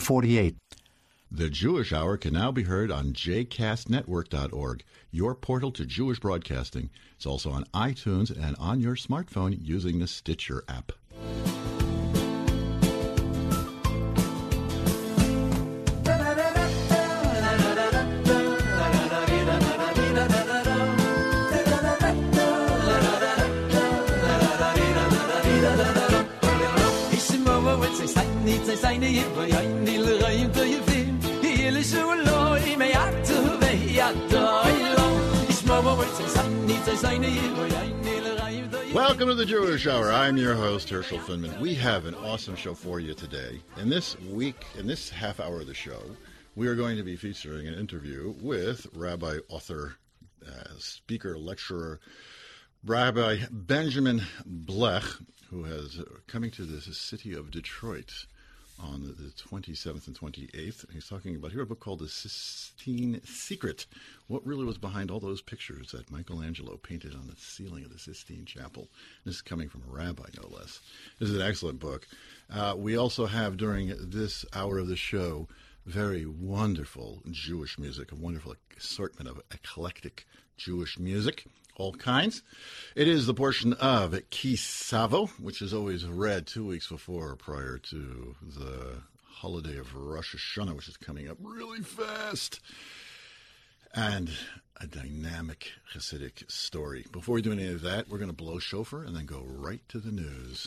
48. The Jewish Hour can now be heard on jcastnetwork.org, your portal to Jewish broadcasting. It's also on iTunes and on your smartphone using the Stitcher app. Welcome to the Jewish Hour. I'm your host, Herschel Finman. We have an awesome show for you today. In this week, in this half hour of the show, we are going to be featuring an interview with Rabbi, author, speaker, lecturer, Rabbi Benjamin Blech, who is coming to the city of Detroit on the 27th and 28th. He's talking about, he wrote a book called The Sistine Secret. What really was behind all those pictures that Michelangelo painted on the ceiling of the Sistine Chapel. This is coming from a rabbi, no less. This is an excellent book. We also have, during this hour of the show, very wonderful Jewish music, a wonderful assortment of eclectic Jewish music. All kinds. It is the portion of Ki Savo, which is always read 2 weeks before or prior to the holiday of Rosh Hashanah, which is coming up really fast. And a dynamic Hasidic story. Before we do any of that, we're going to blow shofar and then go right to the news.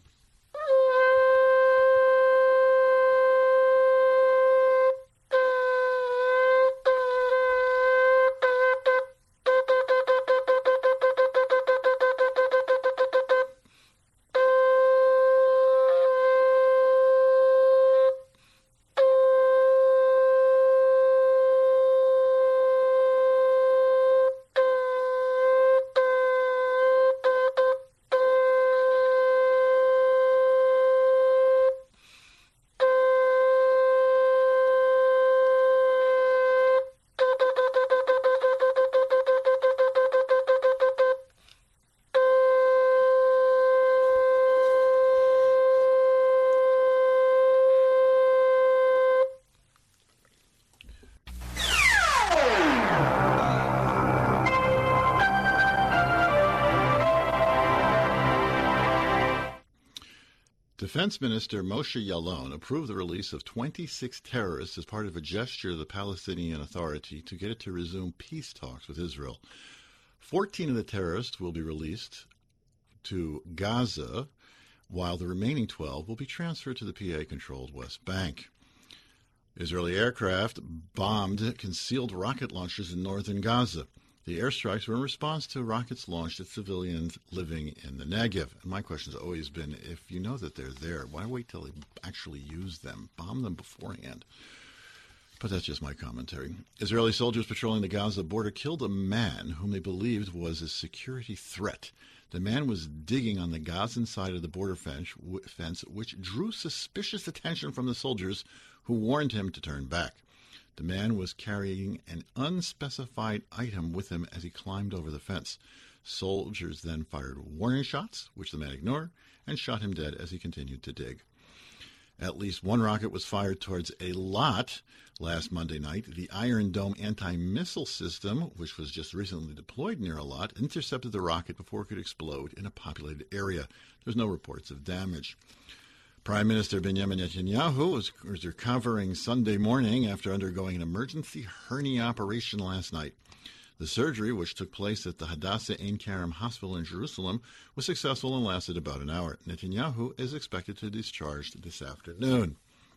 Defense Minister Moshe Yaalon approved the release of 26 terrorists as part of a gesture of the Palestinian Authority to get it to resume peace talks with Israel. 14 of the terrorists will be released to Gaza, while the remaining 12 will be transferred to the PA-controlled West Bank. Israeli aircraft bombed concealed rocket launchers in northern Gaza. The airstrikes were in response to rockets launched at civilians living in the Negev. And my question has always been, if you know that they're there, why wait till they actually use them? Bomb them beforehand. But that's just my commentary. Israeli soldiers patrolling the Gaza border killed a man whom they believed was a security threat. The man was digging on the Gazan side of the border fence, which drew suspicious attention from the soldiers, who warned him to turn back. The man was carrying an unspecified item with him as he climbed over the fence. Soldiers then fired warning shots, which the man ignored, and shot him dead as he continued to dig. At least one rocket was fired towards Eilat last Monday night. The Iron Dome anti-missile system, which was just recently deployed near Eilat, intercepted the rocket before it could explode in a populated area. There's no reports of damage. Prime Minister Benjamin Netanyahu was recovering Sunday morning after undergoing an emergency hernia operation last night. The surgery, which took place at the Hadassah Ein Kerem Hospital in Jerusalem, was successful and lasted about an hour. Netanyahu is expected to be discharged this afternoon.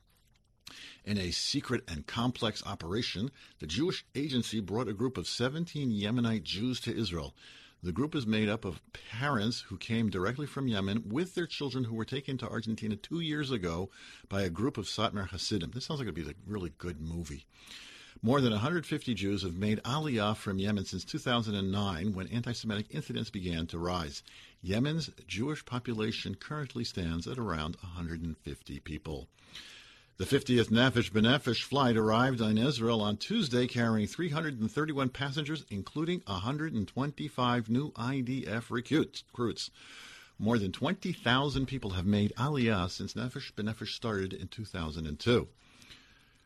In a secret and complex operation, the Jewish Agency brought a group of 17 Yemenite Jews to Israel. The group is made up of parents who came directly from Yemen with their children who were taken to Argentina 2 years ago by a group of Satmar Hasidim. This sounds like it'd be a really good movie. More than 150 Jews have made Aliyah from Yemen since 2009, when anti-Semitic incidents began to rise. Yemen's Jewish population currently stands at around 150 people. The 50th Nefesh B'Nefesh flight arrived in Israel on Tuesday, carrying 331 passengers, including 125 new IDF recruits. More than 20,000 people have made Aliyah since Nefesh B'Nefesh started in 2002.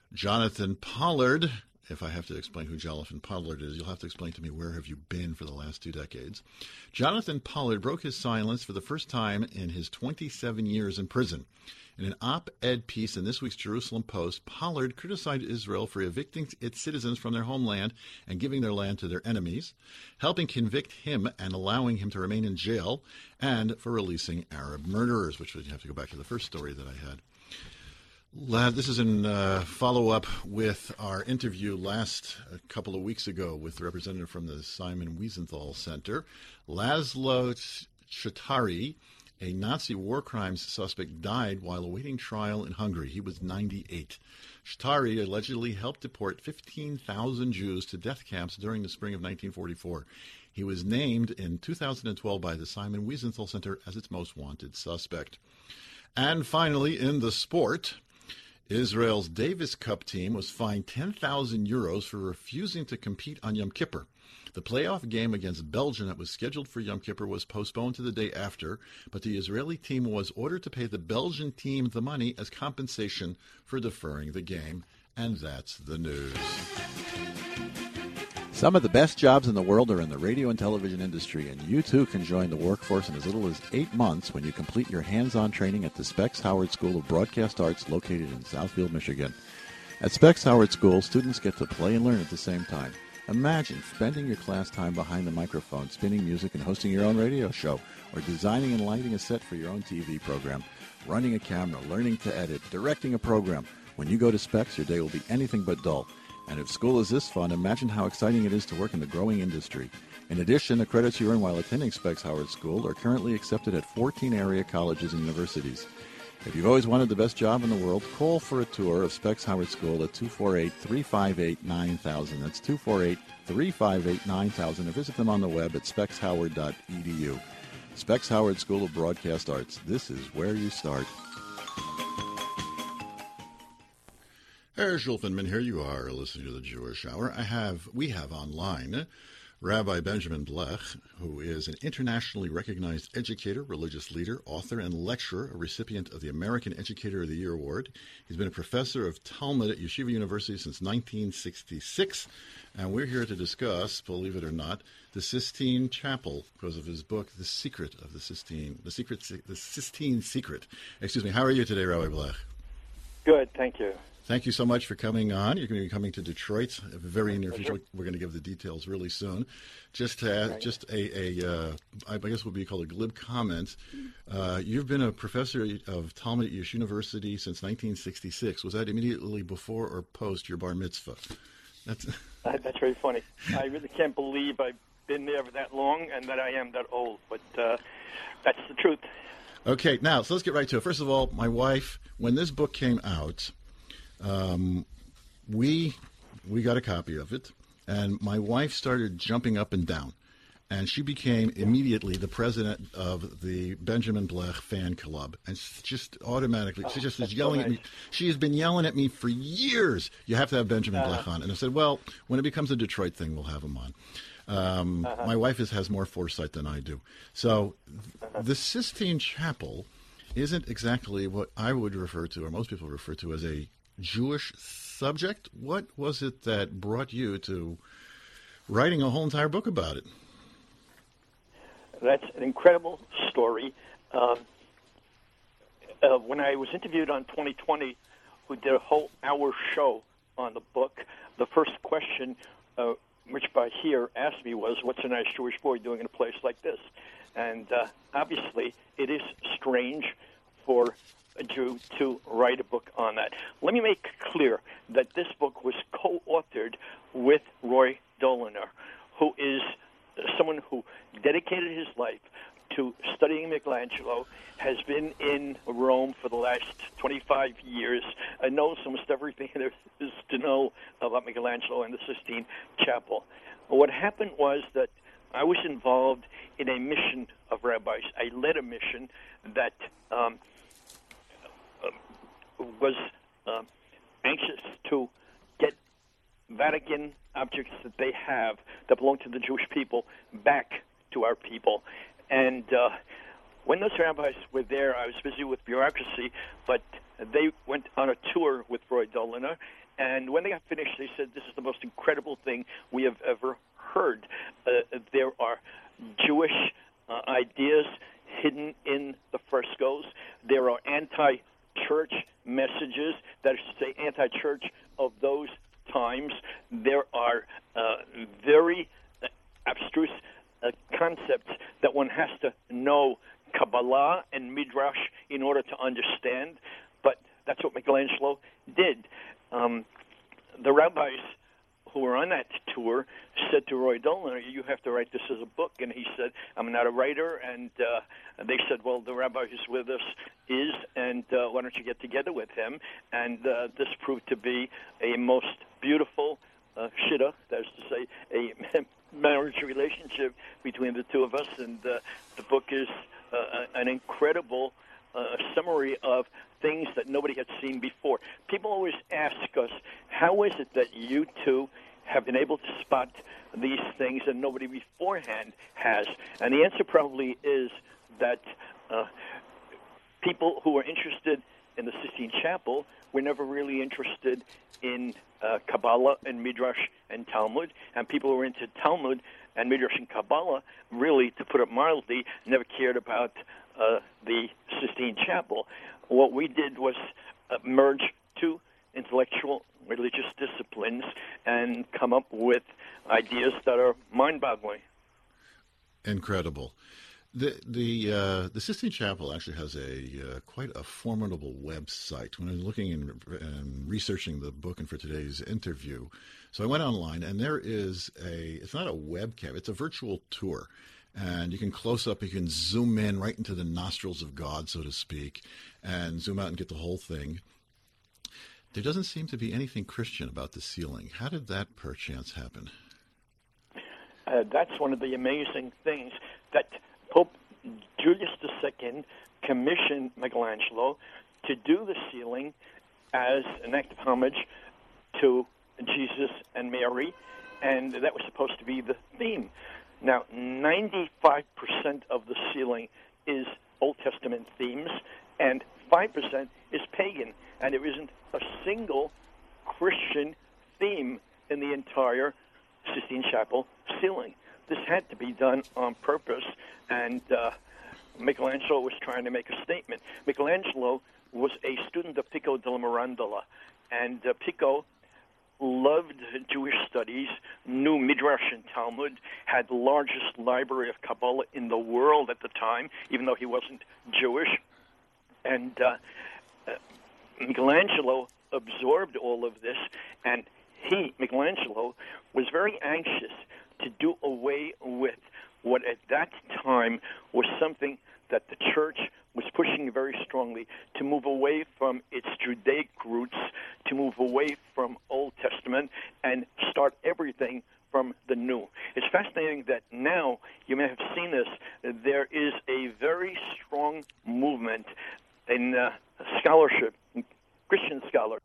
Jonathan Pollard. If I have to explain who Jonathan Pollard is, you'll have to explain to me where have you been for the last 2 decades. Jonathan Pollard broke his silence for the first time in his 27 years in prison. In an op-ed piece in this week's Jerusalem Post, Pollard criticized Israel for evicting its citizens from their homeland and giving their land to their enemies, helping convict him and allowing him to remain in jail, and for releasing Arab murderers, which would have to go back to the first story that I had. This is in follow-up with our interview a couple of weeks ago with the representative from the Simon Wiesenthal Center. Laszlo Chatari, a Nazi war crimes suspect, died while awaiting trial in Hungary. He was 98. Chatari allegedly helped deport 15,000 Jews to death camps during the spring of 1944. He was named in 2012 by the Simon Wiesenthal Center as its most wanted suspect. And finally, in the sport, Israel's Davis Cup team was fined €10,000 for refusing to compete on Yom Kippur. The playoff game against Belgium that was scheduled for Yom Kippur was postponed to the day after, but the Israeli team was ordered to pay the Belgian team the money as compensation for deferring the game. And that's the news. Some of the best jobs in the world are in the radio and television industry, and you too can join the workforce in as little as 8 months when you complete your hands-on training at the Specs Howard School of Broadcast Arts located in Southfield, Michigan. At Specs Howard School, students get to play and learn at the same time. Imagine spending your class time behind the microphone, spinning music and hosting your own radio show, or designing and lighting a set for your own TV program, running a camera, learning to edit, directing a program. When you go to Specs, your day will be anything but dull. And if school is this fun, imagine how exciting it is to work in the growing industry. In addition, the credits you earn while attending Specs Howard School are currently accepted at 14 area colleges and universities. If you've always wanted the best job in the world, call for a tour of Specs Howard School at 248-358-9000. That's 248-358-9000. Or visit them on the web at specshoward.edu. Specs Howard School of Broadcast Arts. This is where you start. Herr Schulfinman, here you are listening to the Jewish Hour. We have online Rabbi Benjamin Blech, who is an internationally recognized educator, religious leader, author, and lecturer, a recipient of the American Educator of the Year Award. He's been a professor of Talmud at Yeshiva University since 1966, and we're here to discuss, believe it or not, the Sistine Chapel because of his book, The Secret of the Sistine, the Sistine Secret. Excuse me. How are you today, Rabbi Blech? Good, thank you. Thank you so much for coming on. You're going to be coming to Detroit very near future. We're going to give the details really soon. I guess what would be called a glib comment. You've been a professor of Talmud at Yeshiva University since 1966. Was that immediately before or post your bar mitzvah? That's very funny. I really can't believe I've been there for that long and that I am that old, but that's the truth. Okay, now, so let's get right to it. First of all, my wife, when this book came out, we got a copy of it, and my wife started jumping up and down, and she became immediately the president of the Benjamin Blech fan club, and just automatically, she just was yelling at me. She has been yelling at me for years. You have to have Benjamin Blech on, and I said, well, when it becomes a Detroit thing, we'll have him on. My wife has more foresight than I do. So the Sistine Chapel isn't exactly what I would refer to, or most people refer to, as a Jewish subject. What was it that brought you to writing a whole entire book about it? That's an incredible story. When I was interviewed on 2020, who did a whole hour show on the book, the first question which Bahir asked me was, what's a nice Jewish boy doing in a place like this? And obviously, it is strange for a Jew to write a book on that. Let me make clear that this book was co-authored with Roy Doliner, who is someone who dedicated his life to studying Michelangelo, has been in Rome for the last 25 years, and knows almost everything there is to know about Michelangelo and the Sistine Chapel. What happened was that I was involved in a mission of rabbis. I led a mission that was anxious to get Vatican objects that they have that belong to the Jewish people back to our people. And when those rabbis were there, I was busy with bureaucracy, but they went on a tour with Roy Doliner, and when they got finished, they said, this is the most incredible thing we have ever heard. There are Jewish ideas hidden in the frescoes. There are anti-church messages, that is to say, anti-church of those times. There are very abstruse concepts that one has to know Kabbalah and Midrash in order to understand, but that's what Michelangelo did. The rabbis who were on that tour said to Roy Doliner, you have to write this as a book. And he said, I'm not a writer. And they said, well, the rabbi who's with us is, and why don't you get together with him? And this proved to be a most beautiful shidduch, that is to say, a marriage relationship between the two of us. And the book is an incredible summary of things that nobody had seen before. People always ask us, how is it that you two have been able to spot these things and nobody beforehand has? And the answer probably is that people who are interested in the Sistine Chapel were never really interested in Kabbalah and Midrash and Talmud, and people who were into Talmud and Midrash and Kabbalah, really, to put it mildly, never cared about the Sistine Chapel. What we did was merge two intellectual religious disciplines and come up with ideas that are mind-boggling. Incredible. The Sistine Chapel actually has a quite a formidable website. When I was looking and researching the book and for today's interview, so I went online, and there is it's not a webcam, it's a virtual tour. And you can close up, you can zoom in right into the nostrils of God, so to speak, and zoom out and get the whole thing. There doesn't seem to be anything Christian about the ceiling. How did that perchance happen? That's one of the amazing things, that Pope Julius II commissioned Michelangelo to do the ceiling as an act of homage to Jesus and Mary, and that was supposed to be the theme. Now, 95% of the ceiling is Old Testament themes, and 5% is pagan, and there isn't a single Christian theme in the entire Sistine Chapel ceiling. This had to be done on purpose, and Michelangelo was trying to make a statement. Michelangelo was a student of Pico della Mirandola, and Pico loved Jewish studies, knew Midrash and Talmud, had the largest library of Kabbalah in the world at the time, even though he wasn't Jewish. And Michelangelo absorbed all of this, and Michelangelo, was very anxious to do away with what at that time was something that the church was pushing very strongly, to move away from its Judaic roots, to move away from Old Testament, and start everything from the new. It's fascinating that now, you may have seen this, there is a very strong movement in scholarship, Christian scholars,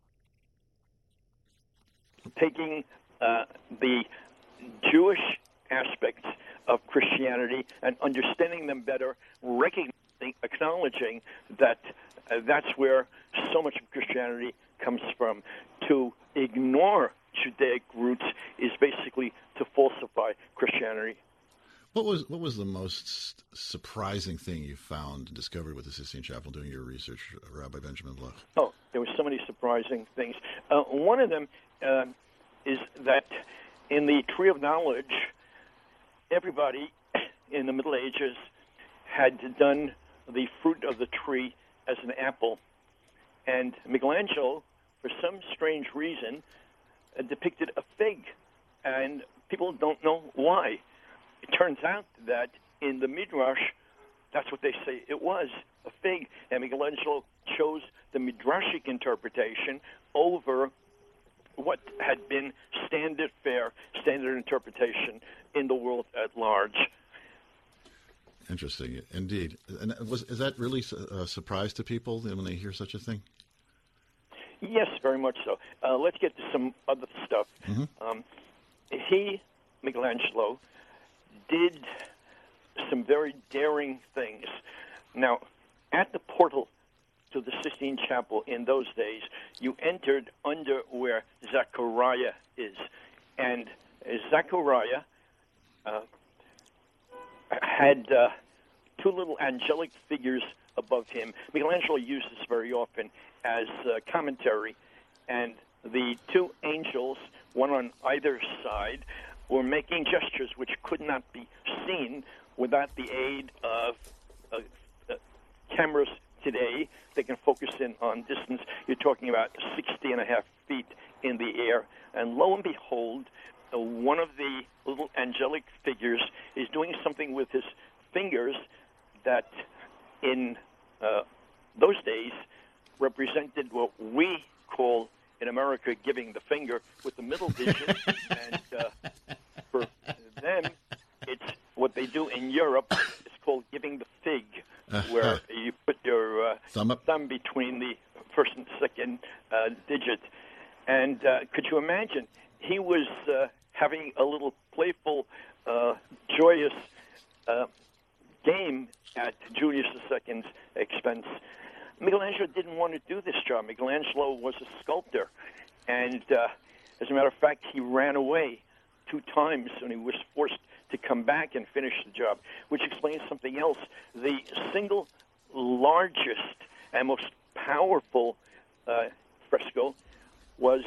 taking the Jewish aspects of Christianity and understanding them better, acknowledging that that's where so much of Christianity comes from. To ignore Judaic roots is basically to falsify Christianity. What was the most surprising thing you found and discovered with the Sistine Chapel doing your research, Rabbi Benjamin Bloch? Oh, there were so many surprising things. One of them is that in the Tree of Knowledge, everybody in the Middle Ages had done the fruit of the tree as an apple. And Michelangelo, for some strange reason, depicted a fig. And people don't know why. It turns out that in the Midrash, that's what they say it was, a fig. And Michelangelo chose the Midrashic interpretation over what had been standard fare, standard interpretation in the world at large. Interesting, indeed. And is that really a surprise to people when they hear such a thing? Yes, very much so. Let's get to some other stuff. Mm-hmm. Michelangelo, did some very daring things. Now, at the portal to the Sistine Chapel in those days, you entered under where Zechariah is. And Zechariah had two little angelic figures above him. Michelangelo used this very often as commentary. And the two angels, one on either side, were making gestures which could not be seen without the aid of cameras today. They can focus in on distance. You're talking about 60.5 feet in the air. And lo and behold, one of the little angelic figures is doing something with his fingers that in those days represented what we call in America giving the finger with the middle digit. And for them, it's what they do in Europe. It's called giving the fig, where you put your thumb between the first and second digit. And could you imagine? He was having a little playful, joyous game at Julius II's expense. Michelangelo didn't want to do this job. Michelangelo was a sculptor. And as a matter of fact, he ran away 2 times when he was forced to come back and finish the job, which explains something else. The single largest and most powerful fresco was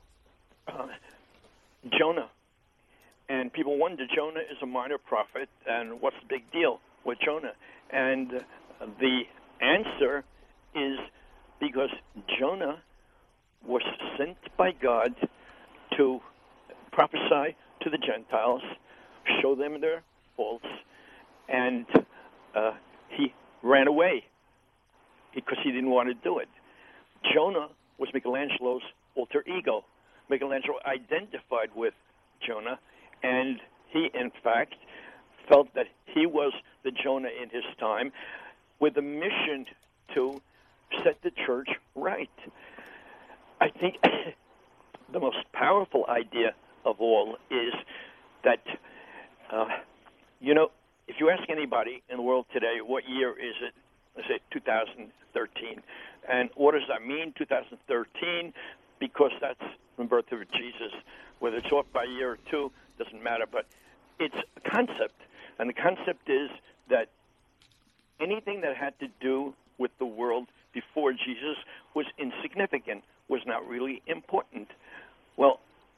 Jonah. And people wonder, Jonah is a minor prophet, and what's the big deal with Jonah? And the answer is because Jonah was sent by God to prophesy to the Gentiles, show them their faults, and he ran away because he didn't want to do it. Jonah was Michelangelo's alter ego. Michelangelo identified with Jonah, and he, in fact, felt that he was the Jonah in his time with a mission to set the church right. I think the most powerful idea of all is that, if you ask anybody in the world today, what year is it? Let's say 2013. And what does that mean, 2013? Because that's the birth of Jesus. Whether it's off by a year or two, doesn't matter. But it's a concept. And the concept is that anything that had to do with the world before Jesus was insignificant, was not really important. Well,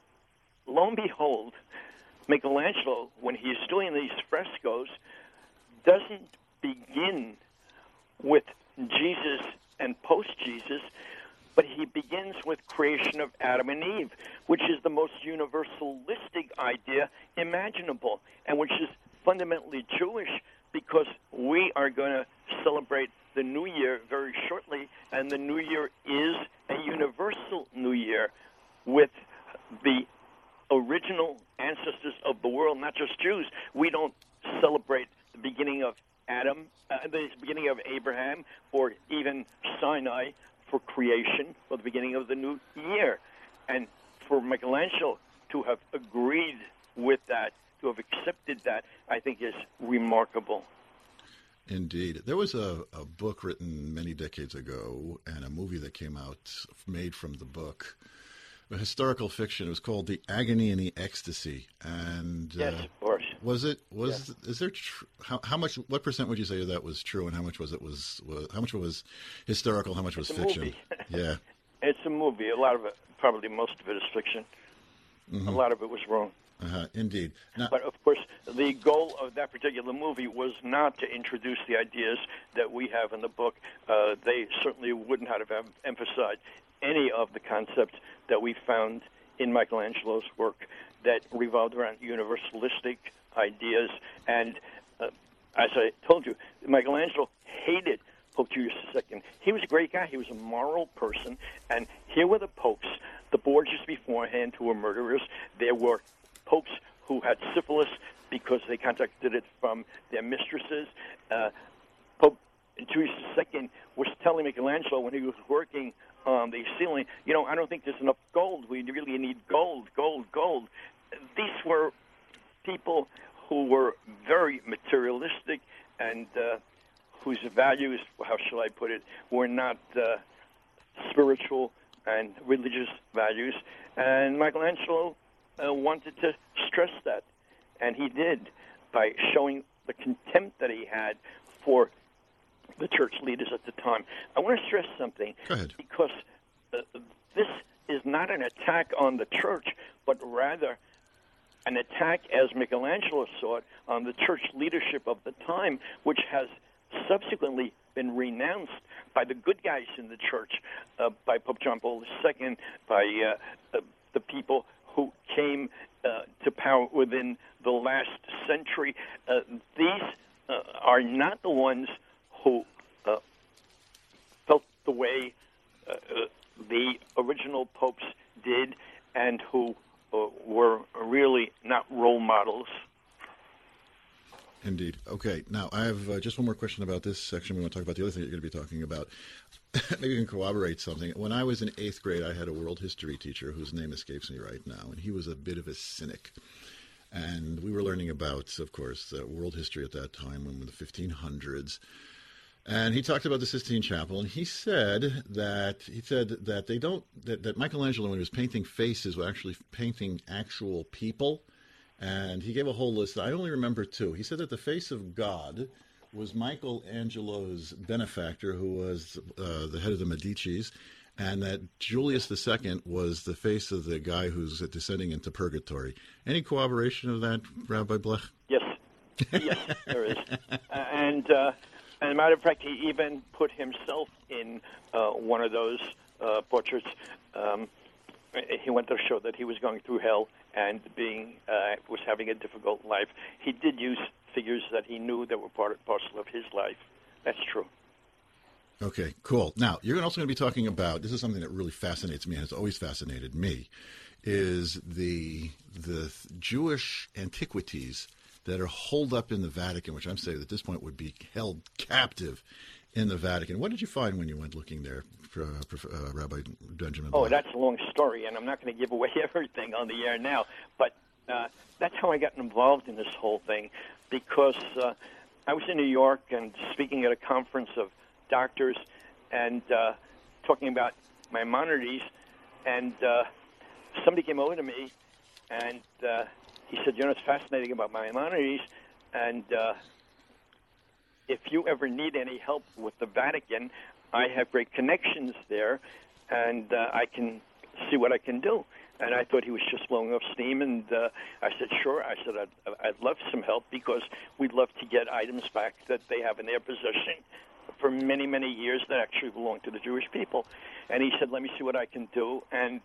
lo and behold, Michelangelo, when he's doing these frescoes, doesn't begin with Jesus and post-Jesus, but he begins with creation of Adam and Eve, which is the most universalistic idea imaginable, and which is fundamentally Jewish, because we are going to celebrate the New Year very shortly, and the New Year is a universal New Year with the original ancestors of the world, not just Jews. We don't celebrate the beginning of Adam, the beginning of Abraham, or even Sinai for creation, or the beginning of the new year. And for Michelangelo to have agreed with that, to have accepted that, I think is remarkable. Indeed. There was a book written many decades ago and a movie that came out made from the book, a historical fiction. It was called The Agony and the Ecstasy. And yes, of course. Was it? Is there? How much? What percent would you say of that was true, and how much was how much was historical? How much was fiction? Yeah, it's a movie. A lot of it, probably most of it, is fiction. Mm-hmm. A lot of it was wrong. Indeed. Now, but of course, the goal of that particular movie was not to introduce the ideas that we have in the book. They certainly wouldn't have emphasized any of the concepts that we found in Michelangelo's work that revolved around universalistic ideas. And as I told you, Michelangelo hated Pope Julius II. He was a great guy. He was a moral person. And here were the popes, the Borgias beforehand, who were murderers. There were popes who had syphilis because they contracted it from their mistresses. Pope Julius II was telling Michelangelo when he was working on the ceiling, I don't think there's enough gold. We really need gold, gold, gold. These were people who were very materialistic and whose values, how shall I put it, were not spiritual and religious values. And Michelangelo wanted to stress that, and he did by showing the contempt that he had for the church leaders at the time. I want to stress something. Go ahead. Because this is not an attack on the church, but rather an attack, as Michelangelo saw it, on the church leadership of the time, which has subsequently been renounced by the good guys in the church, by Pope John Paul II, by the people who came to power within the last century. These are not the ones who felt the way the original popes did, and who were really not role models. Indeed. Okay. Now, I have just one more question about this section. We want to talk about the other thing you're going to be talking about. Maybe you can corroborate something. When I was in 8th grade, I had a world history teacher whose name escapes me right now, and he was a bit of a cynic. And we were learning about, of course, world history at that time, in the 1500s. And he talked about the Sistine Chapel, and he said that they don't that Michelangelo, when he was painting faces, was actually painting actual people. And he gave a whole list. I only remember two. He said that the face of God was Michelangelo's benefactor, who was the head of the Medicis, and that Julius II was the face of the guy who's descending into purgatory. Any corroboration of that, Rabbi Blech? Yes, there is. And as a matter of fact, he even put himself in one of those portraits. He went to show that he was going through hell and was having a difficult life. He did use figures that he knew that were part and parcel of his life. That's true. Okay, cool. Now, you're also going to be talking about, this is something that really fascinates me, and has always fascinated me, is the Jewish antiquities that are holed up in the Vatican, which I'm saying at this point would be held captive in the Vatican. What did you find when you went looking there, Rabbi Benjamin? Oh, that's a long story, and I'm not going to give away everything on the air now. But that's how I got involved in this whole thing, because I was in New York and speaking at a conference of doctors and talking about Maimonides, and somebody came over to me and he said, "You know, it's fascinating about Maimonides, and if you ever need any help with the Vatican, I have great connections there, and I can see what I can do." And I thought he was just blowing off steam, and I said, "Sure." I said, I'd love some help, because we'd love to get items back that they have in their possession for many, many years that actually belong to the Jewish people. And he said, "Let me see what I can do, and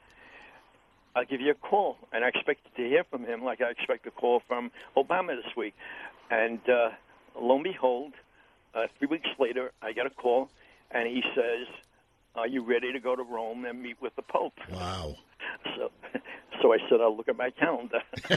I'll give you a call." And I expected to hear from him like I expect a call from Obama this week. And lo and behold, 3 weeks later, I get a call, and he says, "Are you ready to go to Rome and meet with the Pope?" Wow. So I said, "I'll look at my calendar."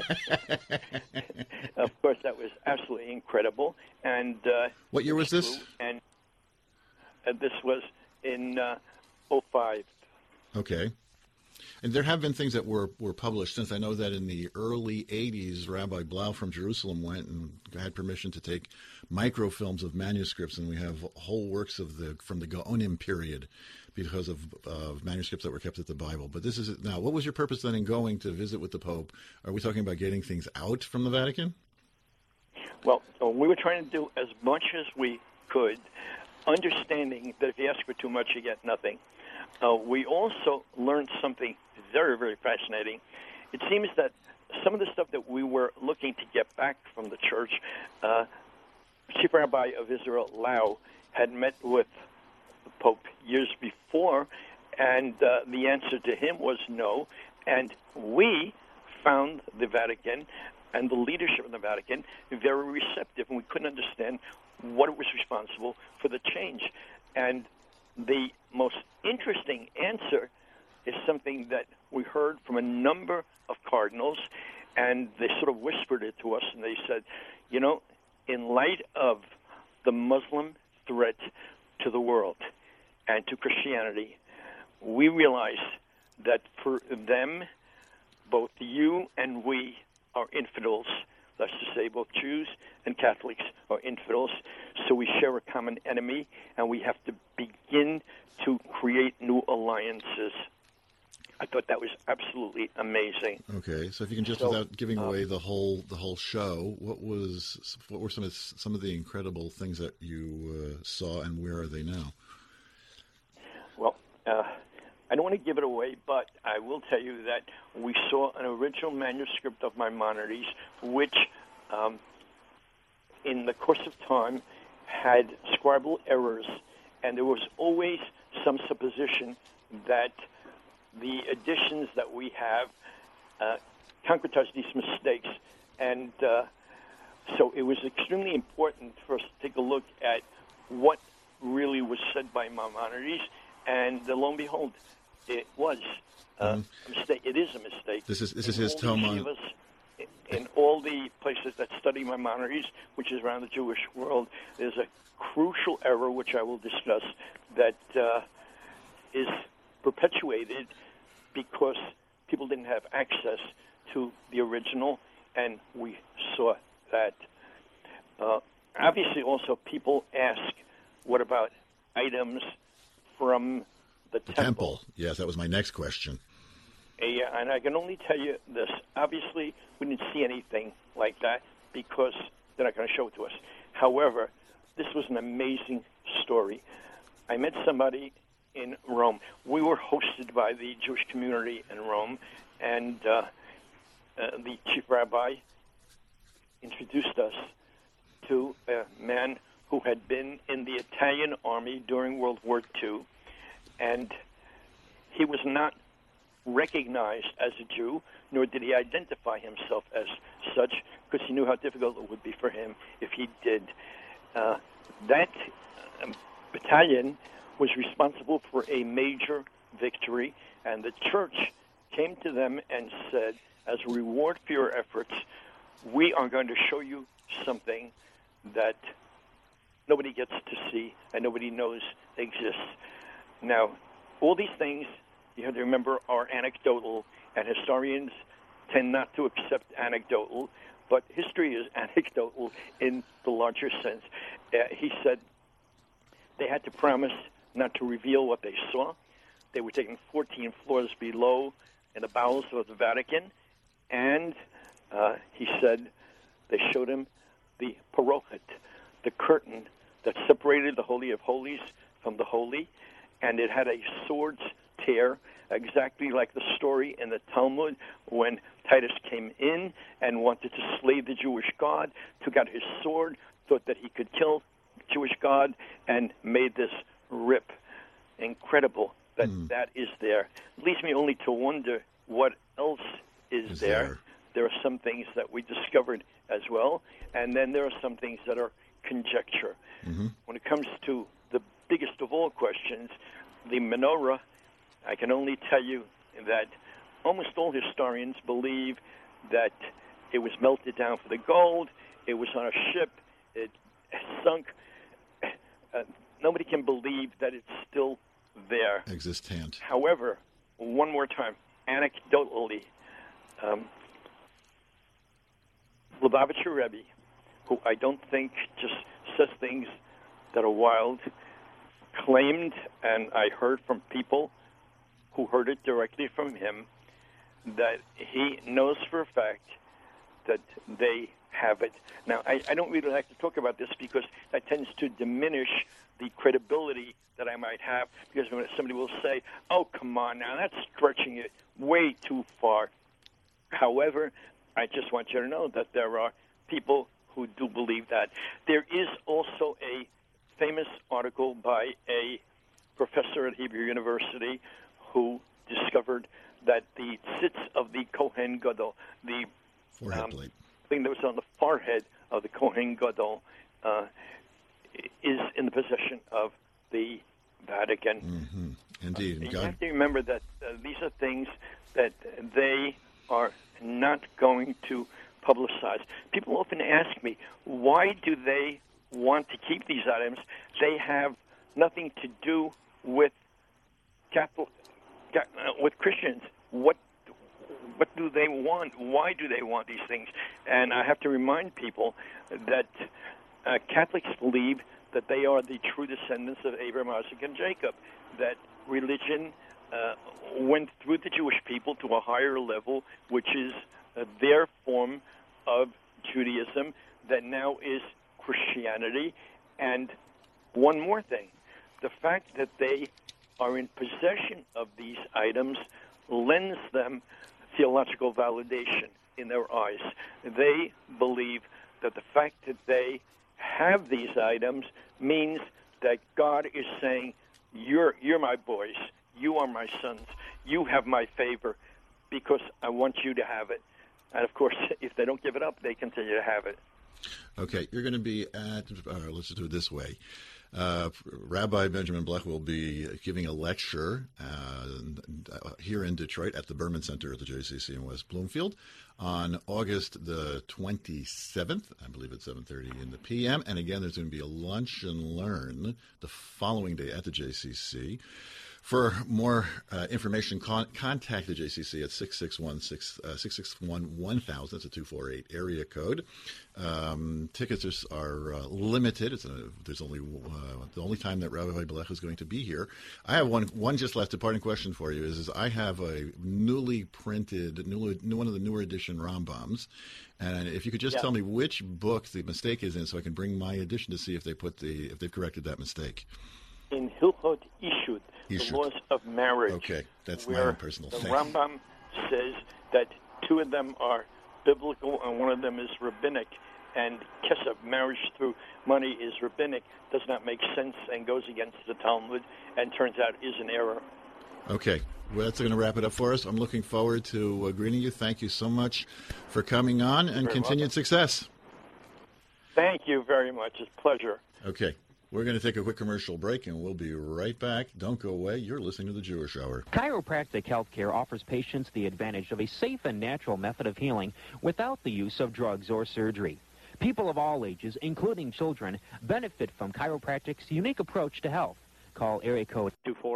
Of course, that was absolutely incredible. And what year was this? And this was in 2005. Okay. And there have been things that were published since. I know that in the early 80s, Rabbi Blau from Jerusalem went and had permission to take microfilms of manuscripts, and we have whole works from the Gaonim period because of manuscripts that were kept at the Bible. But this is now. What was your purpose then in going to visit with the Pope? Are we talking about getting things out from the Vatican? Well, we were trying to do as much as we could, understanding that if you ask for too much, you get nothing. We also learned something very, very fascinating. It seems that some of the stuff that we were looking to get back from the church, Chief Rabbi of Israel, Lau, had met with the Pope years before, and the answer to him was no. And we found the Vatican and the leadership in the Vatican very receptive, and we couldn't understand what was responsible for the change. And the most interesting answer is something that we heard from a number of cardinals, and they sort of whispered it to us, and they said, "You know, in light of the Muslim threat to the world and to Christianity, we realize that for them, both you and we are infidels. That's to say, both Jews and Catholics are infidels. So we share a common enemy, and we have to begin to create new alliances. I thought that was absolutely amazing. Okay, so if you can just, without giving away the whole show, what were some of the incredible things that you saw, and where are they now? Well, I don't want to give it away, but I will tell you that we saw an original manuscript of Maimonides, which, in the course of time, had scribal errors, and there was always some supposition that the editions that we have concretize these mistakes. And so it was extremely important for us to take a look at what really was said by Maimonides, and lo and behold, it was a mistake. It is a mistake. This is his tome on... In all the places that study Maimonides, which is around the Jewish world, there's a crucial error, which I will discuss, that is perpetuated because people didn't have access to the original, and we saw that. Obviously, also, people ask, what about items from the temple? Yes, that was my next question. Yeah, and I can only tell you this. Obviously, we didn't see anything like that because they're not going to show it to us. However, this was an amazing story. I met somebody in Rome. We were hosted by the Jewish community in Rome, and the chief rabbi introduced us to a man who had been in the Italian army during World War II, and he was not recognized as a Jew, nor did he identify himself as such, because he knew how difficult it would be for him if he did. That battalion was responsible for a major victory, and the church came to them and said, as a reward for your efforts, we are going to show you something that nobody gets to see and nobody knows exists. Now, all these things, you have to remember, are anecdotal, and historians tend not to accept anecdotal, but history is anecdotal in the larger sense. He said they had to promise not to reveal what they saw. They were taken 14 floors below in the bowels of the Vatican, and he said they showed him the parochet, the curtain that separated the Holy of Holies from the Holy, and it had a sword's tear, exactly like the story in the Talmud when Titus came in and wanted to slay the Jewish God, took out his sword, thought that he could kill Jewish God, and made this rip. Incredible that that is there. It leaves me only to wonder what else is there. There are some things that we discovered as well, and then there are some things that are conjecture. When it comes to the biggest of all questions, the menorah, I can only tell you that almost all historians believe that it was melted down for the gold, it was on a ship, it sunk. Nobody can believe that it's still there. Existent. However, one more time, anecdotally, Lubavitcher Rebbe, who I don't think just says things that are wild, claimed, and I heard from people who heard it directly from him, that he knows for a fact that they have it. Now, I don't really like to talk about this because that tends to diminish the credibility that I might have, because when somebody will say, oh, come on now, that's stretching it way too far. However, I just want you to know that there are people who do believe that. There is also a famous article by a professor at Hebrew University who discovered that the tzitz of the Kohen Gadol, the thing that was on the forehead of the Kohen Gadol, is in the possession of the Vatican. Indeed. You have to remember that these are things that they are not going to publicize. People often ask me, why do they want to keep these items? They have nothing to do with with Christians. What do they want? Why do they want these things? And I have to remind people that Catholics believe that they are the true descendants of Abraham, Isaac, and Jacob, that religion went through the Jewish people to a higher level, which is their form of Judaism that now is Christianity. And one more thing, the fact that they are in possession of these items lends them theological validation in their eyes. They believe that the fact that they have these items means that God is saying, you're my boys, you are my sons, you have my favor because I want you to have it. And of course, if they don't give it up, they continue to have it. Okay, you're going to be at, let's do it this way. Rabbi Benjamin Blech will be giving a lecture here in Detroit at the Berman Center at the JCC in West Bloomfield on August the 27th. I believe it's 7:30 in the p.m. And again, there's going to be a lunch and learn the following day at the JCC. For more information, contact the JCC at 661-1000. That's a 248 area code. Tickets are limited. There's only the only time that Rabbi Blech is going to be here. I have one just last departing question for you. Is I have a newly printed, one of the newer edition Rambams, and if you could just tell me which book the mistake is in, so I can bring my edition to see if they've corrected that mistake. In Hilchot Ishut, the laws of marriage. Okay, that's my own personal thing. The Rambam says that two of them are biblical and one of them is rabbinic, and kesef, marriage through money, is rabbinic, does not make sense and goes against the Talmud, and turns out is an error. Okay, well, that's going to wrap it up for us. I'm looking forward to greeting you. Thank you so much for coming on, and continued success. Thank you very much. It's a pleasure. Okay. We're going to take a quick commercial break, and we'll be right back. Don't go away. You're listening to The Jewish Hour. Chiropractic Healthcare offers patients the advantage of a safe and natural method of healing without the use of drugs or surgery. People of all ages, including children, benefit from chiropractic's unique approach to health. Call area code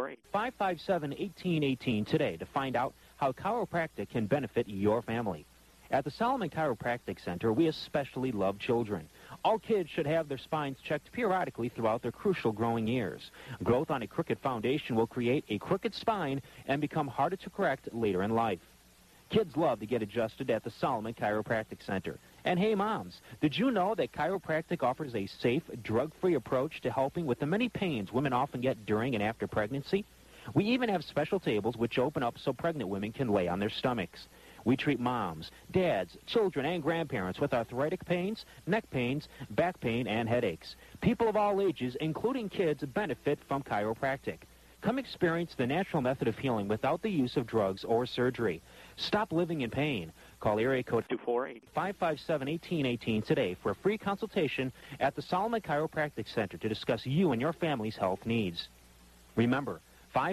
248-557-1818 today to find out how chiropractic can benefit your family. At the Solomon Chiropractic Center, we especially love children. All kids should have their spines checked periodically throughout their crucial growing years. Growth on a crooked foundation will create a crooked spine and become harder to correct later in life. Kids love to get adjusted at the Solomon Chiropractic Center. And hey, moms, did you know that chiropractic offers a safe, drug-free approach to helping with the many pains women often get during and after pregnancy? We even have special tables which open up so pregnant women can lay on their stomachs. We treat moms, dads, children, and grandparents with arthritic pains, neck pains, back pain, and headaches. People of all ages, including kids, benefit from chiropractic. Come experience the natural method of healing without the use of drugs or surgery. Stop living in pain. Call area code 248-557-1818 today for a free consultation at the Solomon Chiropractic Center to discuss you and your family's health needs. Remember,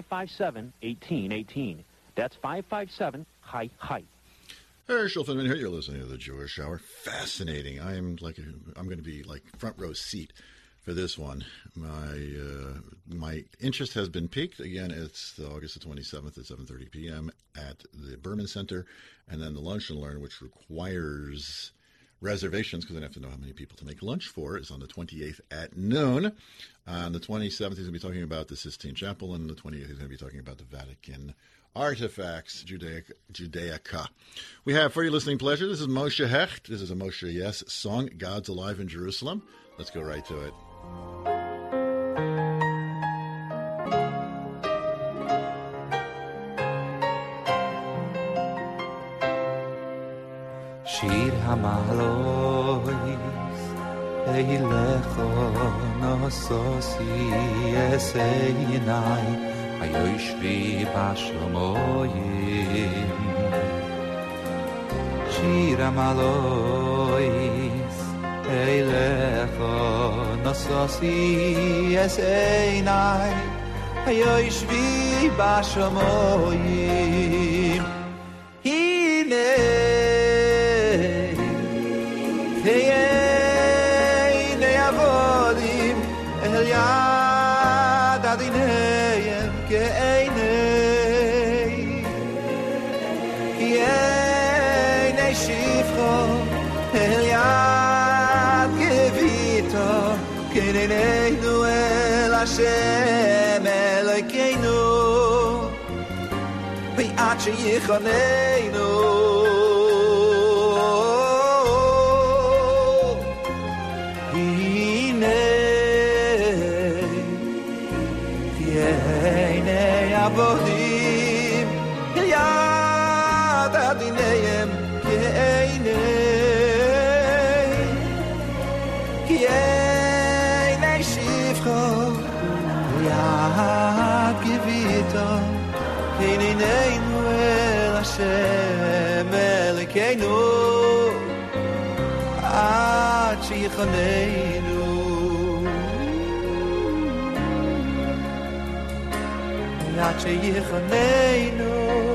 557-1818. That's 557-HI-HI. Herschel Finman here. You're listening to The Jewish Hour. Fascinating. I'm going to be like front row seat for this one. My interest has been piqued. Again, it's August the 27th at 7:30 p.m. at the Berman Center, and then the Lunch and Learn, which requires reservations because I have to know how many people to make lunch for, is on the 28th at noon. On the 27th, he's going to be talking about the Sistine Chapel, and the 28th, he's going to be talking about the Vatican Artifacts, Judaica. We have for your listening pleasure, this is Moshe Hecht. This is a Moshe Yes song, God's Alive in Jerusalem. Let's go right to it. Shir HaMa'alois Eilecho Nososi Eseinai Hayoshvi Bashlamoyim Shir HaMa'alois Eilecho Nososi Eseinai Hayoshvi Bashlamoyim Hine Hey, avodim el yad adinayim ke'einei Ye'nei shifcho el yad gevito Hineineinu el Hashem Elokeinu Ve'at sheyichaneinu Hinei avodim Yad adinayim Hinei shivcho Yad givito Hineineinu el Hashem Elokeinu Ad sheyichaneinu Ad sheyichaneinu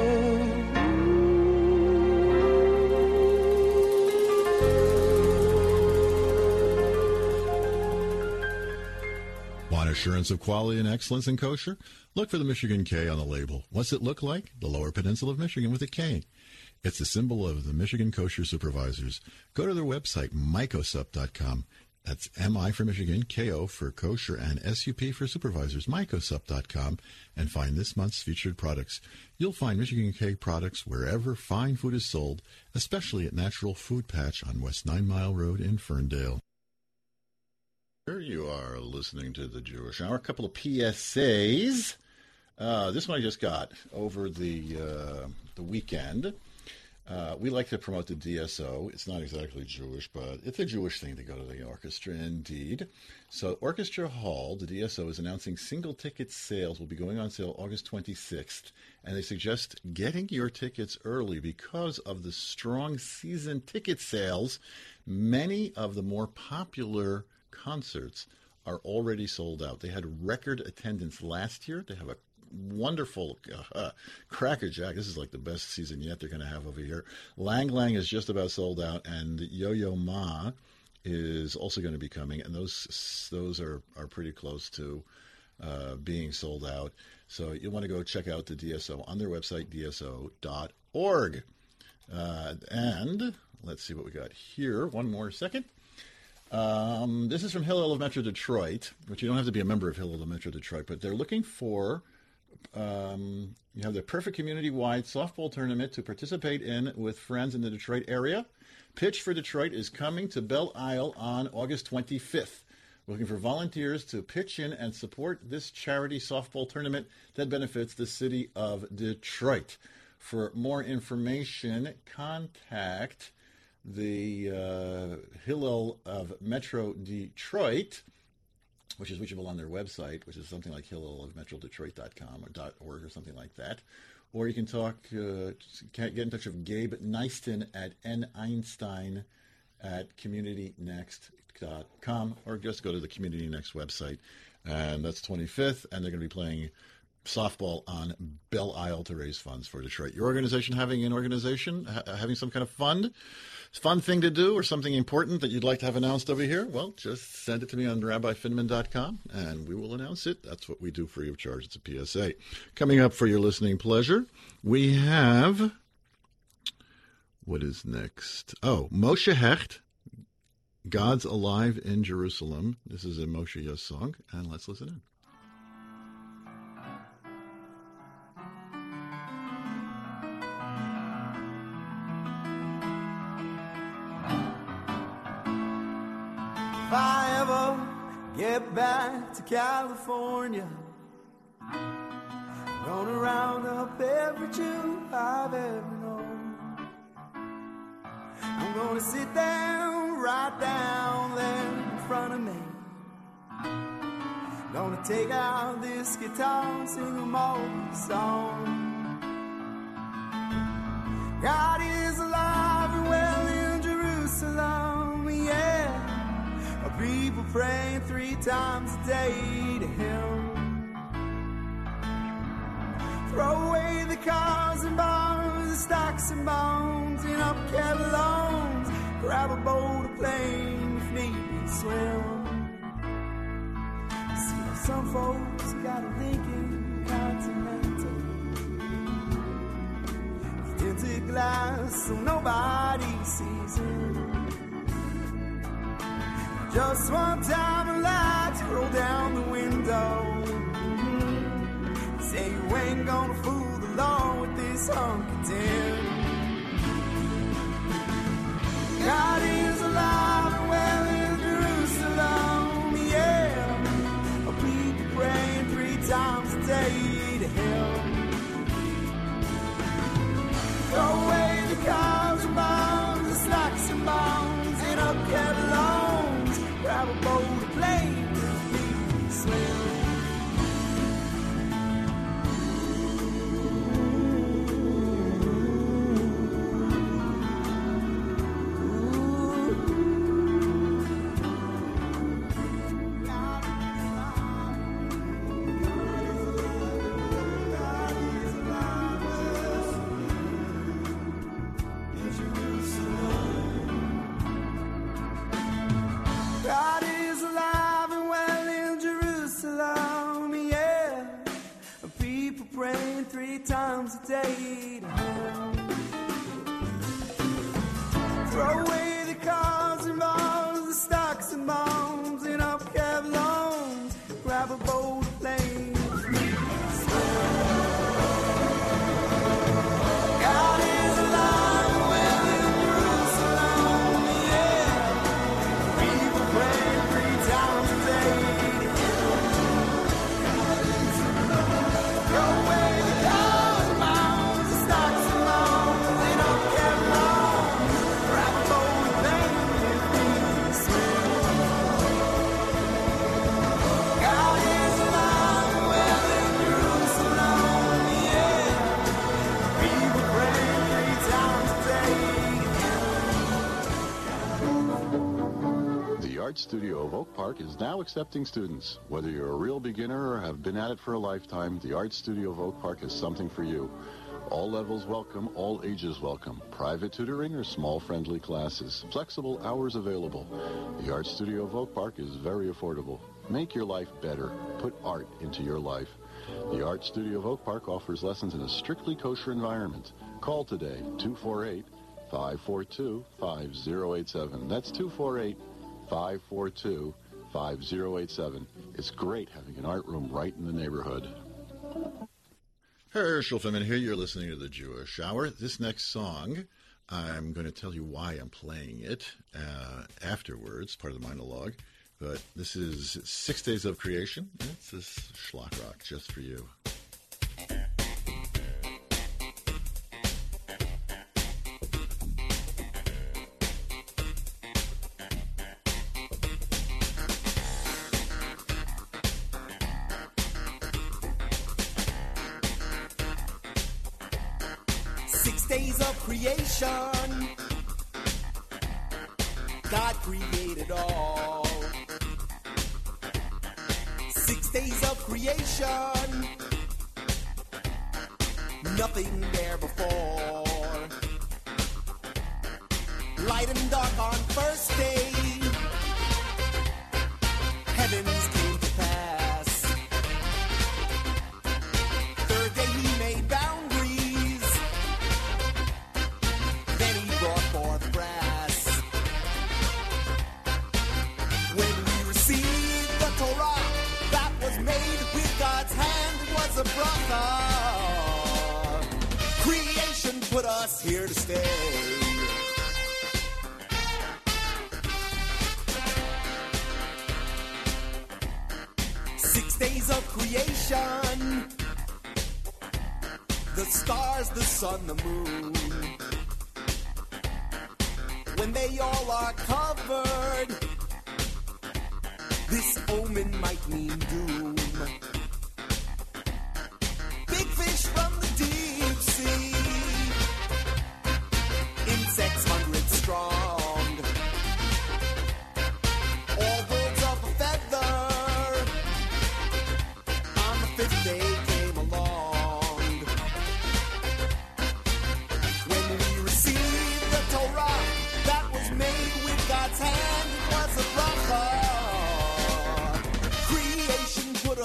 Want assurance of quality and excellence in kosher? Look for the Michigan K on the label. What's it look like? The Lower Peninsula of Michigan with a K. It's the symbol of the Michigan Kosher Supervisors. Go to their website, mycosup.com. That's M-I for Michigan, K-O for kosher, and S-U-P for supervisors, mycosup.com, and find this month's featured products. You'll find Michigan K products wherever fine food is sold, especially at Natural Food Patch on West 9 Mile Road in Ferndale. Here you are listening to the Jewish Hour. A couple of PSAs. This one I just got over the weekend. We like to promote the DSO. It's not exactly Jewish, but it's a Jewish thing to go to the orchestra, indeed. So Orchestra Hall, the DSO, is announcing single ticket sales will be going on sale August 26th. And they suggest getting your tickets early because of the strong season ticket sales. Many of the more popular concerts are already sold out. They had record attendance last year. They have a wonderful crackerjack. This is like the best season yet they're going to have over here. Lang Lang is just about sold out, and Yo-Yo Ma is also going to be coming, and those are pretty close to being sold out. So you want to go check out the DSO on their website, dso.org. And let's see what we got here. One more second. This is from Hillel of Metro Detroit, which you don't have to be a member of Hillel of Metro Detroit, but they're looking for you have the perfect community-wide softball tournament to participate in with friends in the Detroit area. Pitch for Detroit is coming to Belle Isle on August 25th. We're looking for volunteers to pitch in and support this charity softball tournament that benefits the city of Detroit. For more information, contact the Hillel of Metro Detroit, which is reachable on their website, which is something like hillelofmetrodetroit.com or .org or something like that. Or you can get in touch with Gabe Neiston at neinstein@communitynext.com, or just go to the Community Next website. And that's 25th, and they're going to be playing softball on Belle Isle to raise funds for Detroit. Your organization having some kind of fun thing to do, or something important that you'd like to have announced over here, well, just send it to me on rabbifinman.com, and we will announce it. That's what we do free of charge. It's a PSA. Coming up for your listening pleasure, we have, what is next? Oh, Moshe Hecht, God's Alive in Jerusalem. This is a Moshe Yos song, and let's listen in. If I ever get back to California, I'm gonna round up every Jew I've ever known. I'm gonna sit down, right down there in front of me. Gonna take out this guitar and sing them all a song. God is alive and well in Jerusalem, yeah. People praying 3 times a day to Him. Throw away the cars and bars, the stocks and bonds, and up Catalans. Grab a boat, a plane, if need be, swim. See, some folks got a Lincoln Continental, tinted glass so nobody sees him. Just one time a light to roll down the window. Say you ain't gonna fool the law with this hunky tin. God is alive and well in Jerusalem, yeah. People praying 3 times a day to Him. Throw away the cars and bombs, the stocks and bonds, and upkept loans. Grab a boat, a plane, and swim. Praying 3 times a day to Him. Throw away the cars and balls, the stocks and bonds, and upkept loans. Grab a boat, a plane, God is alive and well in Jerusalem, yeah. People praying 3 times a day to Him. Throw away the cars and bonds, the stocks and bonds, and upkept loans. Grab a boat, a plane, and swim. God is alive and well in Jerusalem, yeah. People praying 3 times a day. The Art Studio of Oak Park is now accepting students. Whether you're a real beginner or have been at it for a lifetime, the Art Studio of Oak Park is something for you. All levels welcome, all ages welcome. Private tutoring or small friendly classes. Flexible hours available. The Art Studio of Oak Park is very affordable. Make your life better. Put art into your life. The Art Studio of Oak Park offers lessons in a strictly kosher environment. Call today, 248-542-5087. That's 248-542-5087. It's great having an art room right in the neighborhood. Herschel Finman here. You're listening to the Jewish Hour. This next song, I'm going to tell you why I'm playing it afterwards, part of the monologue. But this is 6 Days of Creation. It's this schlock rock just for you. 6 days of creation, God created all. 6 days of creation, nothing there before. Light and dark on first day, heavens came to pass. Third day He made boundaries, then He brought forth grass. When we received the Torah that was made with God's hand, it was a bracha. Creation put us here to stay. 6 days of creation, the stars, the sun, the moon. When they all are covered, this omen might mean doom. Big fish from the deep sea, insects 100 strong, all birds of a feather. On the 5th day came along. When we received the Torah that was made with God's hand, it was a bracha. Creation put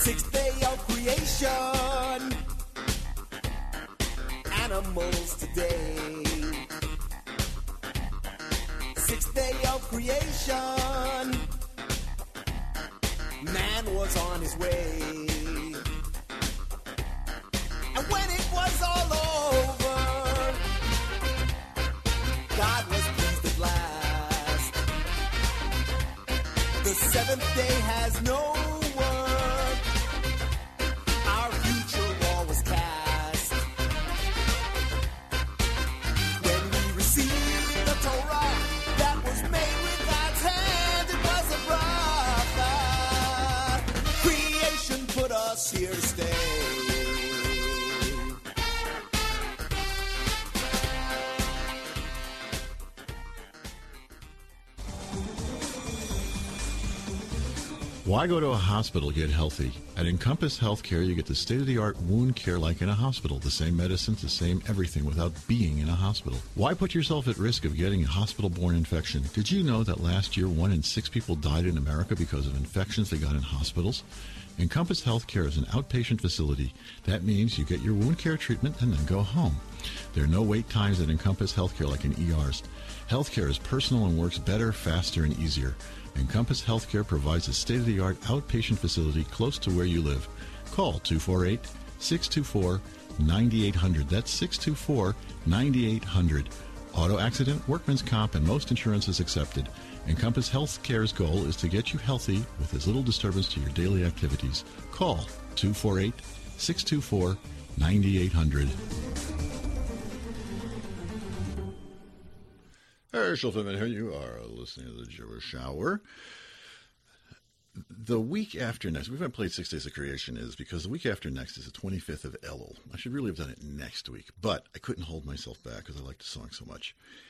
Sixth day of creation. Animals today. Sixth day of creation. Man was on his way. And when it was all over, God was pleased at last. The seventh day has no work. Our future wall was cast. When we received the Torah that was made with God's hand, it was a bracha. Creation put us here to stay. Why go to a hospital to get healthy? At Encompass Healthcare, you get the state-of-the-art wound care like in a hospital. The same medicines, the same everything without being in a hospital. Why put yourself at risk of getting a hospital-borne infection? Did you know that last year 1 in 6 people died in America because of infections they got in hospitals? Encompass Healthcare is an outpatient facility. That means you get your wound care treatment and then go home. There are no wait times at Encompass Healthcare like in ERs. Healthcare is personal and works better, faster, and easier. Encompass Healthcare provides a state-of-the-art outpatient facility close to where you live. Call 248-624-9800. That's 624-9800. Auto accident, workman's comp, and most insurance is accepted. Encompass Healthcare's goal is to get you healthy with as little disturbance to your daily activities. Call 248-624-9800. Herschel Finman here. You are listening to the Jewish Hour. The week after next, we haven't played 6 Days of Creation is because the week after next is the 25th of Elul. I should really have done it next week, but I couldn't hold myself back because I like the song so much.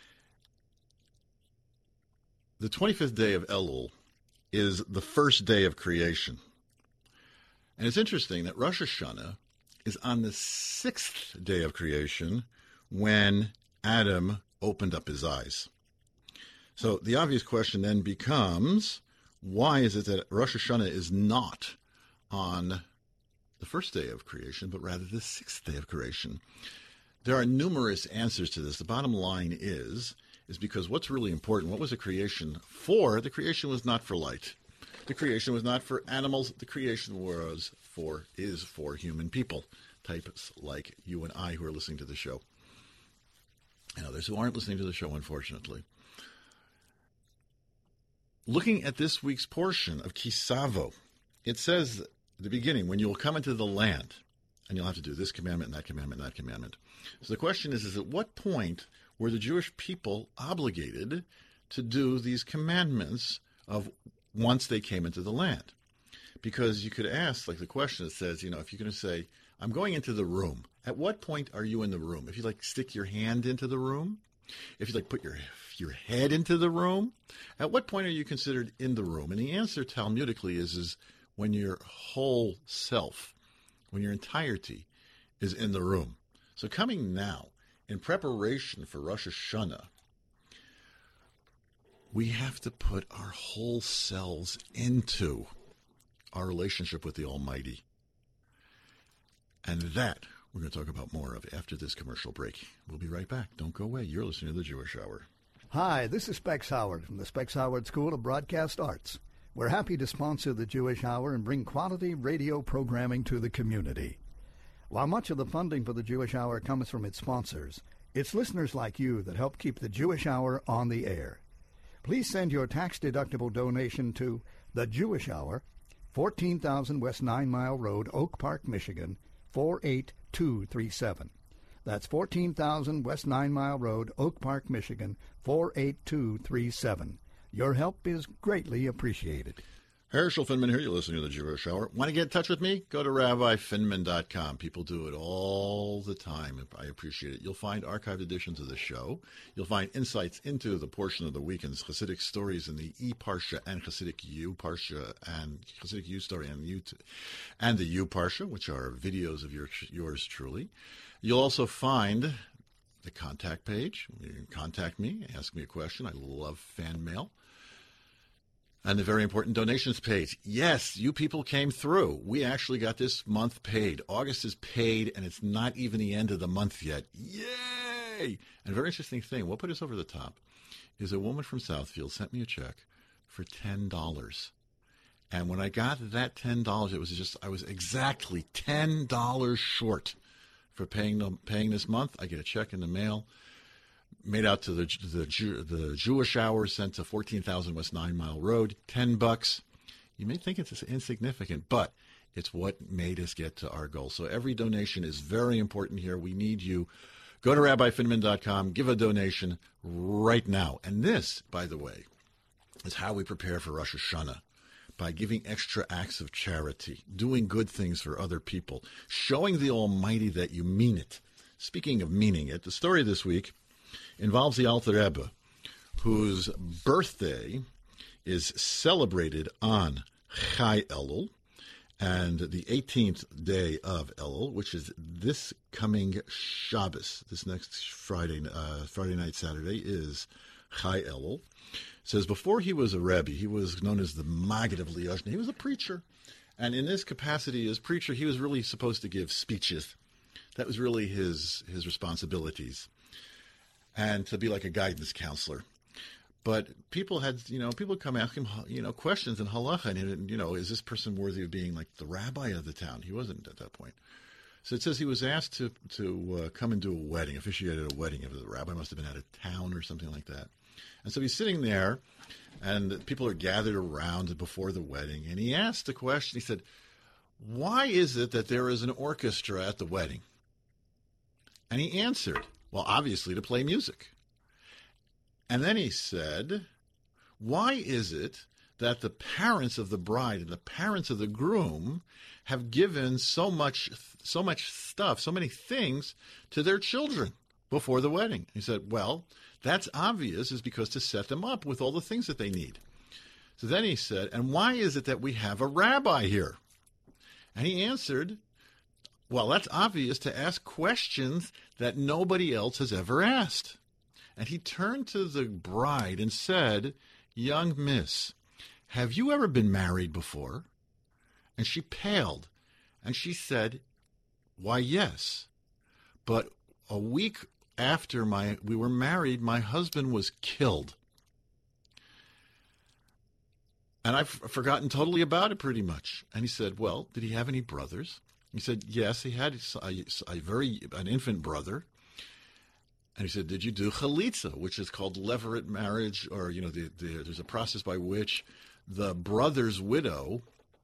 The 25th day of Elul is the first day of creation. And it's interesting that Rosh Hashanah is on the 6th day of creation when Adam opened up his eyes. So the obvious question then becomes, why is it that Rosh Hashanah is not on the first day of creation, but rather the 6th day of creation? There are numerous answers to this. The bottom line is because what's really important, what was the creation for? The creation was not for light. The creation was not for animals. The creation is for human people, types like you and I who are listening to the show, and others who aren't listening to the show, unfortunately. Looking at this week's portion of Kisavo, it says at the beginning, when you will come into the land, and you'll have to do this commandment and that commandment and that commandment. So the question is at what point were the Jewish people obligated to do these commandments of once they came into the land? Because you could ask, like the question that says, if you're going to say, I'm going into the room, at what point are you in the room? If you stick your hand into the room, if you put your head into the room, at what point are you considered in the room? And the answer Talmudically is when your whole self, when your entirety is in the room. So coming now, in preparation for Rosh Hashanah, we have to put our whole selves into our relationship with the Almighty. And that we're going to talk about more of after this commercial break. We'll be right back. Don't go away. You're listening to the Jewish Hour. Hi, this is Specs Howard from the Specs Howard School of Broadcast Arts. We're happy to sponsor the Jewish Hour and bring quality radio programming to the community. While much of the funding for the Jewish Hour comes from its sponsors, it's listeners like you that help keep the Jewish Hour on the air. Please send your tax-deductible donation to The Jewish Hour, 14,000 West 9 Mile Road, Oak Park, Michigan, 48237. That's 14,000 West 9 Mile Road, Oak Park, Michigan, 48237. Your help is greatly appreciated. Herschel Finman here. You're listening to the Jewish Hour. Want to get in touch with me? Go to rabbifinman.com. People do it all the time. I appreciate it. You'll find archived editions of the show. You'll find insights into the portion of the weekend's Hasidic stories in the E-Parsha and Hasidic U-Parsha and Hasidic U-Story and the U-Parsha, which are videos of yours truly. You'll also find the contact page. You can contact me, ask me a question. I love fan mail. And the very important donations page. Yes, you people came through. We actually got this month paid. August is paid, and it's not even the end of the month yet. Yay! And a very interesting thing, what put us over the top is a woman from Southfield sent me a check for $10. And when I got that $10, I was exactly $10 short for paying this month. I get a check in the mail. Made out to the Jewish Hour, sent to 14,000 West 9 Mile Road, $10. You may think it's insignificant, but it's what made us get to our goal. So every donation is very important here. We need you. Go to rabbifinman.com, give a donation right now. And this, by the way, is how we prepare for Rosh Hashanah, by giving extra acts of charity, doing good things for other people, showing the Almighty that you mean it. Speaking of meaning it, the story this week involves the Alter Rebbe, whose birthday is celebrated on Chai Elul, and the 18th day of Elul, which is this coming Shabbos, this next Friday night, Saturday, is Chai Elul. It says before he was a Rebbe, he was known as the Maggid of Liozna. He was a preacher, and in this capacity as preacher, he was really supposed to give speeches. That was really his responsibilities, and to be like a guidance counselor. But people come ask him, questions in halacha, and, is this person worthy of being like the rabbi of the town? He wasn't at that point. So it says he was asked to come and do a wedding, officiated a wedding. The rabbi must have been out of town or something like that. And so he's sitting there, and people are gathered around before the wedding, and he asked a question. He said, why is it that there is an orchestra at the wedding? And he answered, well, obviously to play music. And then he said, why is it that the parents of the bride and the parents of the groom have given so much stuff, so many things to their children before the wedding? He said, well, that's obvious, is because to set them up with all the things that they need. So then he said, and why is it that we have a rabbi here? And he answered, well, that's obvious, to ask questions that nobody else has ever asked. And he turned to the bride and said, young miss, have you ever been married before? And she paled, and she said, why, yes. But a week after we were married, my husband was killed. And I've forgotten totally about it pretty much. And he said, well, did he have any brothers? He said, yes, he had an infant brother. And he said, did you do chalitza, which is called levirate marriage, or, there's a process by which the brother's widow,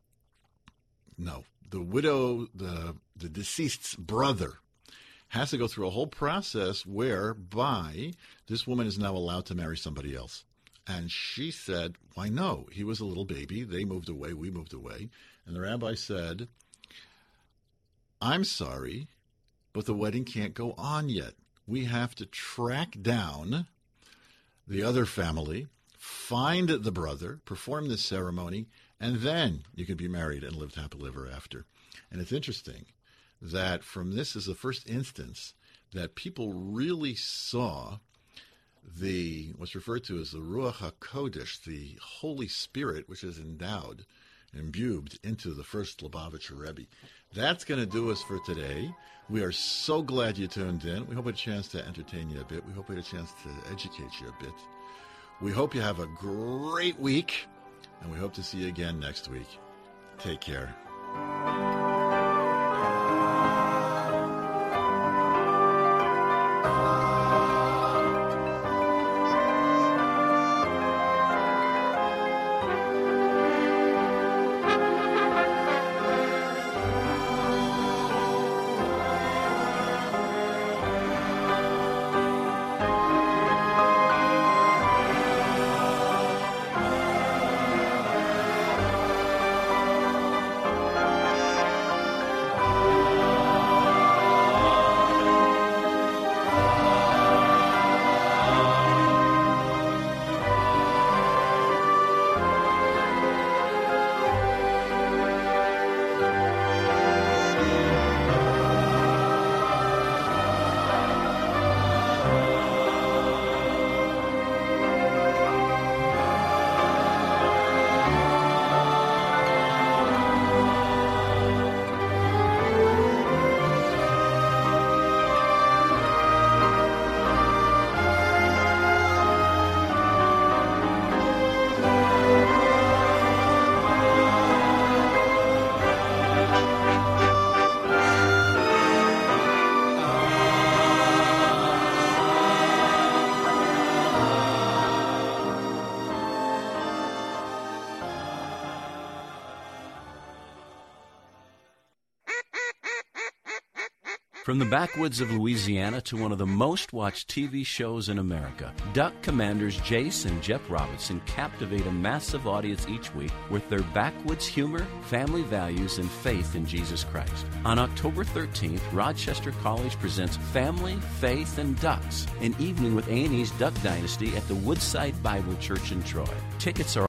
the deceased's brother, has to go through a whole process whereby this woman is now allowed to marry somebody else. And she said, why, no, he was a little baby. They moved away. We moved away. And the rabbi said, I'm sorry, but the wedding can't go on yet. We have to track down the other family, find the brother, perform this ceremony, and then you can be married and live happily ever after. And it's interesting that from this is the first instance that people really saw what's referred to as the Ruach HaKodesh, the Holy Spirit, which is imbued into the first Lubavitcher Rebbe. That's going to do us for today. We are so glad you tuned in. We hope we had a chance to entertain you a bit. We hope we had a chance to educate you a bit. We hope you have a great week, and we hope to see you again next week. Take care. From the backwoods of Louisiana to one of the most watched TV shows in America, Duck Commanders Jace and Jeff Robinson captivate a massive audience each week with their backwoods humor, family values, and faith in Jesus Christ. On October 13th, Rochester College presents Family, Faith, and Ducks, an evening with A&E's Duck Dynasty at the Woodside Bible Church in Troy. Tickets are